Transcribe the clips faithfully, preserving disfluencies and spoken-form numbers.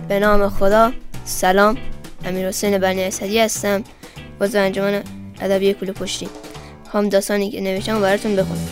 به نام خدا. سلام، امیر حسین بنی اسدی هستم، عضو انجمن ادبی کوله پشتی. هم داستانی که نوشتم براتون بخونم.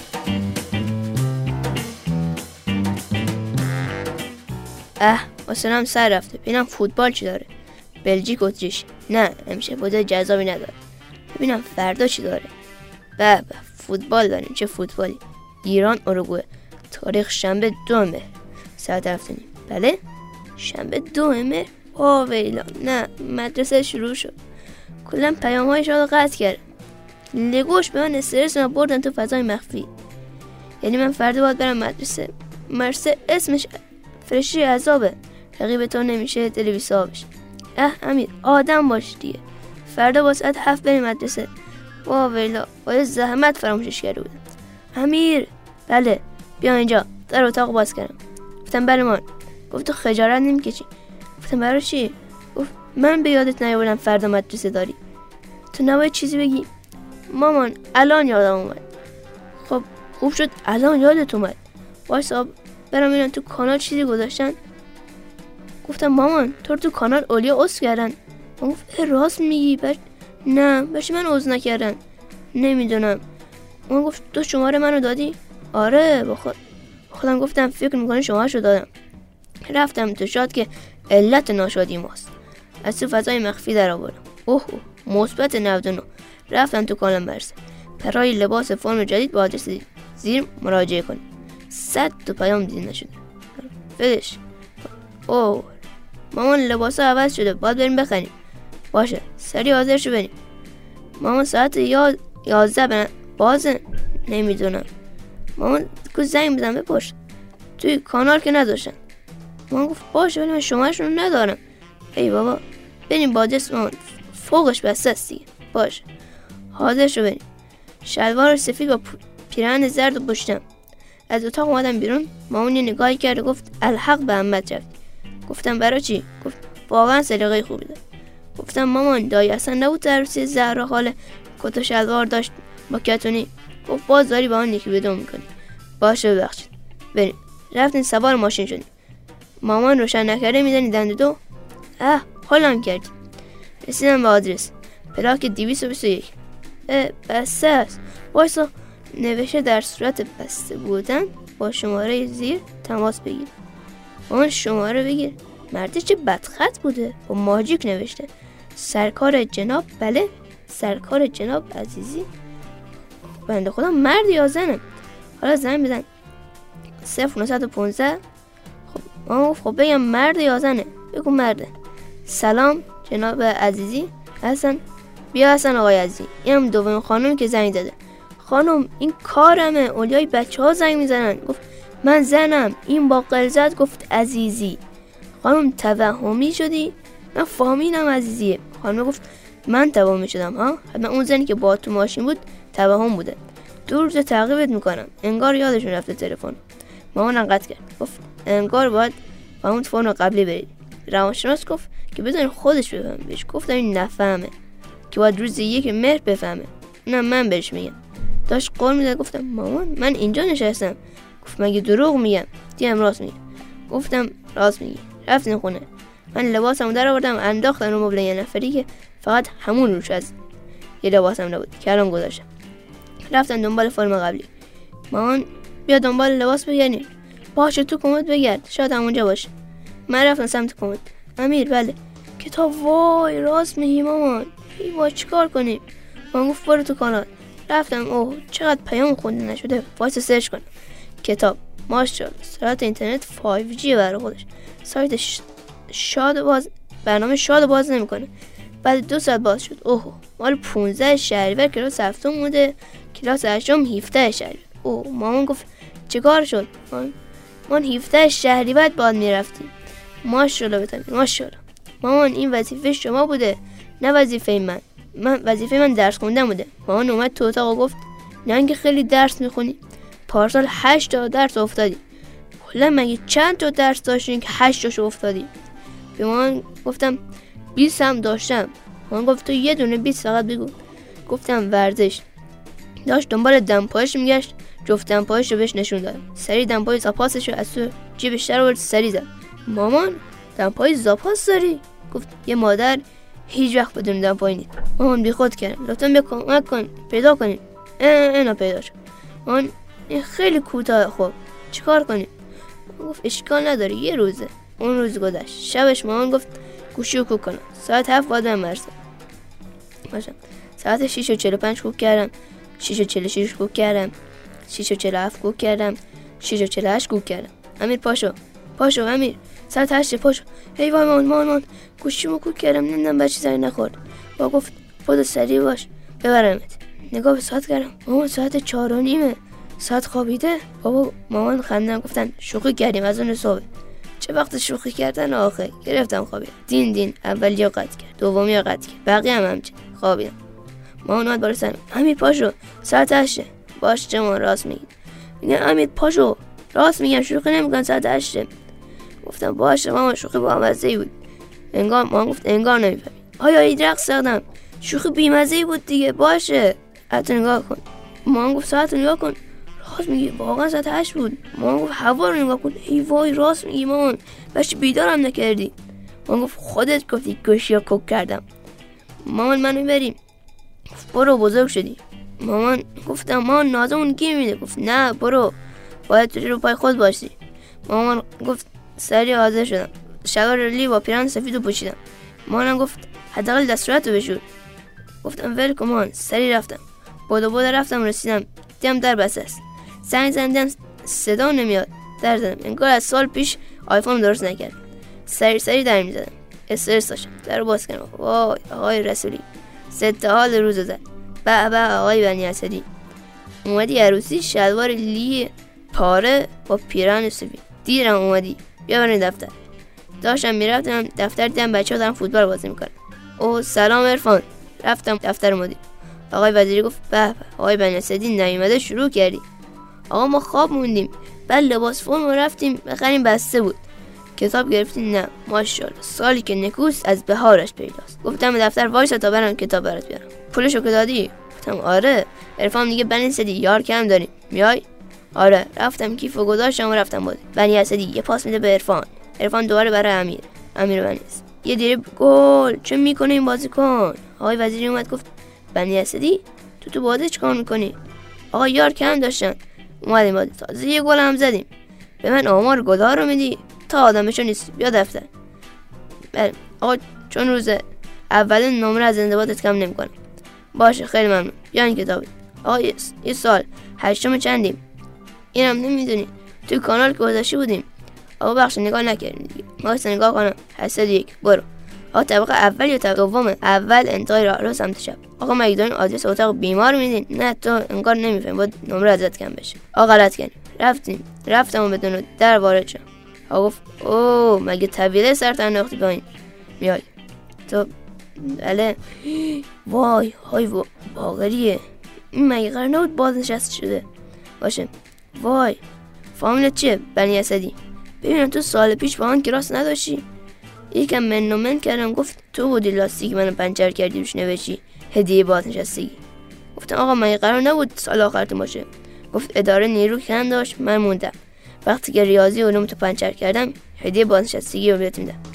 اه حوصله‌ام سر رفته، ببینم فوتبال چی داره. بلژیک اتریش، نه امشب بوده جذابی نداره. ببینم فردا چی داره. به به فوتبال داریم، چه فوتبالی. ایران اوروگوئه، تاریخ شنبه دو مهر ساعت هفت و نیم. بله شنبه دو مهر. آه ویلا، نه مدرسه شروع شد. کلا پیام های شاد قطع کرد. لگوش به من استرس ما بردن تو فضای مخفی. یعنی من فردا باید برم مدرسه. مرسه اسمش فرشی عذابه، رقیب تو نمیشه دل بی‌صابش. اه امیر آدم باش دیگه، فردا با ساعت هفت بریم مدرسه. وا ویلا، باید زحمت فراموشش کرده بودم. امیر بله بیا اینجا. در اتاق باز کردم. گفتم بله مان. گفت تو خجالت نمیکشی؟ گفتم برای چی؟ گفت من به یادت نیاوردم فردا مدرسه داری. تو نباید چیزی بگی؟ مامان الان یادم اومد. خب خوب شد الان یادت اومد. وایسا برام اینا تو کانال چیزی گذاشتن. گفتم مامان تو تو کانال اولیا عضو کردن. مامان گفت راست میگی؟ بش... نه بهش من عضو نکردن. نمیدونم. مامان گفت تو شماره منو دادی؟ آره با خود خودم گفتم فکر میکنی شماره‌شو دادم. رفتم تو شاد که علت ناشادی ماست. از تو فضای مخفی در آوردم. اوه مثبت نود و نه. رفتم تو کانال مرسه. برای لباس فرم جدید با آدرس زیر مراجعه کنید. صد تا پیام دیده نشده. فدش. اوه مامان لباس ها عوض شده، باید بریم بخریم. باشه سریع حاضر شو بریم. مامان ساعت یاد یازده برن بازه. نمیدونم. مامان کو زنگ بزن بپرس. توی کانال که نداشتن. مامان گفت باشه ولی من شماره‌شون رو ندارم. ای بابا بریم با آدرس مامان فوقش بسته است دیگه. باشه حاضر شو بریم. شلوار سفید با پیراهن زرد و پشتم. از اتاق اومدم بیرون. مامان یه نگاهی کرد و گفت الحق به احمد رفت. گفتم برای چی؟ گفت واقعا سلیقه خوبی داره. گفتم مامان دایی اصلا نبود عروسی زهرا خاله کت و شلوار داشت با کتونی؟ گفت باز داری با اون یکی بدون میکنی. باشه ببخشید بریم. رفتیم سوار ماشین شدیم. مامان روشن نکرده میدنی دنده دو. اه حالم کردیم. رسیدم به آدرس پلاک دویست و بیست و یک. بسته است. وایسا نوشته در صورت بسته بودن با شماره زیر تماس بگیر. اون شماره بگیر. مردی چه بدخط بوده، با ماجیک نوشته سرکار جناب. بله سرکار جناب عزیزی. بنده خدا مرد یا زنه؟ حالا زن بزن. صفر نهصد و پانزده. خب آه خب بگم مرد یا زنه؟ بگو مرده. سلام جناب عزیزی. حسن بیا حسن آقای عزیزی. اینم دومین خانم که زنگ داده. خانم این کارمه، اولیای بچه ها زنگ میزنن. گفت من زنم. این با غلظت گفت عزیزی. خانم توهمی شدی؟ من فهمیدم عزیزیه. خانم گفت من توهمی شدم ها؟ حتما اون زنی که با تو ماشین بود توهم بوده. دو روز تعقیبت میکنم. انگار یادشون رفته تلفن. مامانم قطع کرد. گفت انگار باید با اون تلفن قبلی برید. روانشناس گفت که بذارین خودش بفهمه. بهش گفتم این نفهمه که باید روز یک مهر بفهمه. نه من بهش میگم. داشت قول میداد. گفتم مامان من اینجا نشستم. گفت مگه دروغ میگم؟ دیدم راست میگم. گفتم راست میگی. رفتیم خونه. من لباسمو در آوردم انداختم رو مبل یه نفری که فقط همون روش از یه لباسم نبود که الان گذاشتم. رفتم دنبال فرم قبلی. مامان بیا دنبال لباس بگردیم. باشه تو کمد بگرد شاید همونجا باشه. من رفتم سمت کمد. امیر بله. کتاب. وای راست میگی مامان. ای وای چیکار کنیم؟ مامان گفت برو تو کانال. رفتم. اوه چقدر پیام خونده نشده. وایس سرچ کنم. کتاب. ماشاءالله سرعت اینترنت پنج جی برای خودش. سایت ش... شاد باز برنامه شاد باز نمیکنه. بعد دو ساعت باز شد. اوه مال پانزده شهریور کلاس هفتم بوده. کلاس هشتم هفده شهریور. اوه مامان گفت چیکار شد؟ مامان من هفده شهریور بعد میرفتیم. ماشاءالله بتونی ماشاءالله. مامان این وظیفه شما بوده نه وظیفه من. من وظیفه من درس خوندن بوده. مامان اومد تو اتاق و گفت نه اینکه خیلی درس میخونی. پارسال هشت تا درس افتادی. کلا مگه چند تا درس داشتین که هشت تاشو افتادی؟ به مامان گفتم بیست هم داشتم. مامان گفت تو یه دونه بیست فقط بگو. گفتم ورزش. داشت دنبال دمپایش میگشت. جفت دمپایش رو بهش نشون داد. سری دمپای زاپاسش رو از تو جیبش در آورد سری زد. مامان دمپایی زاپاس داری؟ گفت یه مادر هیچ وقت بدون دمپایی نیست. مامان بی خود کردم، لطفا بیا کمک کن پیدا کنیم. اینا پیدا شد. مامان خیلی کوتاه. خب چیکار کنیم؟ گفت اشکال نداره، یه روزه. اون روز گذشت. شبش مامان گفت گوشی رو کوک کنم، ساعت هفت باید من برسم. باشم ساعت شیش و چهل و پنج کوک کردم، شیش و چهل و شیش کوک کردم، شیش و چهل و هفت کوک کردم، شیش و چهل و هشت کوک کردم. امیر پاشو پاشو امیر، ساعت هشت پاشو. هی وای مامان مامان گوشیمو کوک کردم، نمیدونم بچه زنی نخورد. با گفت خود سریع باش ببرمت. نگاه به ساعت کردم، مامان ساعت چهار و نیمه، ساعت خوابیده. بابا مامان خندن گفتن شوخی کردیم از اون صبح. چه وقت شوخی کردن آخه؟ گرفتم خوابیدم. دین دین اولی رو قطع کرد، دومی رو قطع کرد، بقیه هم همچه خوابیدم. مامان اومد بالا سرم، امیر پاشو ساعت هشته. باش چه مامان راست میگی. میگه امیر پاشو راست میگم، شوخی نمیکنم، ساعت هشته. گفتم باشه مامان شوخی با مزه‌ای بود. انگار مامان گفت انگار نمیفهمی. آیا این رقص کردم شوخی بی‌مزه‌ای بود دیگه. باشه حتی نگاه کن. مامان گفت ساعت نگاه کن، راست میگی واقعا ساعت هشت بود. مامان گفت هوا رو نگاه کن. ای وای راست میگی مامان، بچه بیدارم نکردی. مامان گفت خودت گفتی گوشی رو کوک کردم. مامان منو بریم. برو بزرگ شدی. مامان گفتم مامان نازمون گیر میده. گفت نه برو، باید تو رو پای خود باشی. مامان گفت سریع حاضر شدم، شلوار لی با پیراهن سفید رو پوشیدم. مامانم گفت حداقل دستورت رو بشور. گفتم ول کن مامان. سریع رفتم، بودو بودو رفتم، رسیدم دیدم در بسته است. زنگ زدم صدا نمیاد. در زدم، انگار از سال پیش آیفون درست نکرد. سری سری در میزدم، استرس داشتم. در رو باز کردم. وای آقای رسولی، ست حال روز زد. به به آقای بنی اسدی، اومدی عروسی شلوار لی پاره با پیراهن سفید. دیرم اومدی، بیا بریم دفتر. داشتم میرفتم دفتر، دیدم بچه‌ها دارن فوتبال بازی میکنن. اوه سلام عرفان. رفتم دفتر مدیر. آقای وزیری گفت به به آقای بنی اسدی نیومده شروع کردی. آقا ما خواب موندیم، بعد لباس فرم رفتیم بخریم بسته بود. کتاب گرفتیم؟ نه ماشاءالله سالی که نکوست از بهارش پیداست. گفتم دفتر وایسا تا برام کتاب برات بیارم. پولشو که دادی؟ گفتم آره. عرفان میگه بنی اسدی یار کم داریم، میای؟ آره. رفتم کیفو گذاشتم و رفتم بازی. بنی اسدی یه پاس میده به عرفان، عرفان دوباره برای امیر، امیر بنی اسدی یه دیره گل. چه میکنه این بازیکن؟ آقای وزیری اومد گفت بنی اسدی تو تو بازی چیکار میکنی؟ آقا یار کم داشتن، اومدیم بازی، تازه یه گل هم زدیم. به من آمار گل‌ها رو میدی؟ تا آدمشو نیست، بیا دفتر. بله آقا چون روز اول نمره از انضباطت کم نمیکنم. باشه خیلی ممنون، بیا این کتاب. آقا یه سال هشتم چندیم؟ اینم نمیدونی؟ توی کانال که گذاشته بودیم. آقا بخش نگاه نکردیم دیگه. ما نگاه کنم. هشتصد و یک. برو. آقا طبقه اول یا طبقه دومه؟ اول انتهای راه رو سمت چپ. آقا مگه دارین آدرس اتاق بیمار میدین؟ نه تو انگار نمیفهمی، باید نمره ازت کم بشه. آقا غلط کردیم. رفتیم رفتم و بدون در وارد شدم. آقا گفت اوه مگه طویله سر انداختی پایین؟ میای تو؟ بله. وای های باقریه، این مگه قرار نبود بازنشسته شده باشه؟ وای فامیلت چیه؟ بنی اسدی. ببینم تو سال پیش با آن کلاس نداشتی؟ یکم من و من کردم، گفت تو بودی لاستیک منو پنچر کردی روش نوشتی هدیه بازنشستگی. گفتم آقا مگه قرار نبود سال آخرتون باشه؟ گفت اداره نیرو کم داشت من موندم، وقتی که ریاضی علوم تو پنچر کردم هدیه بازنشستگی رو بهت میدم.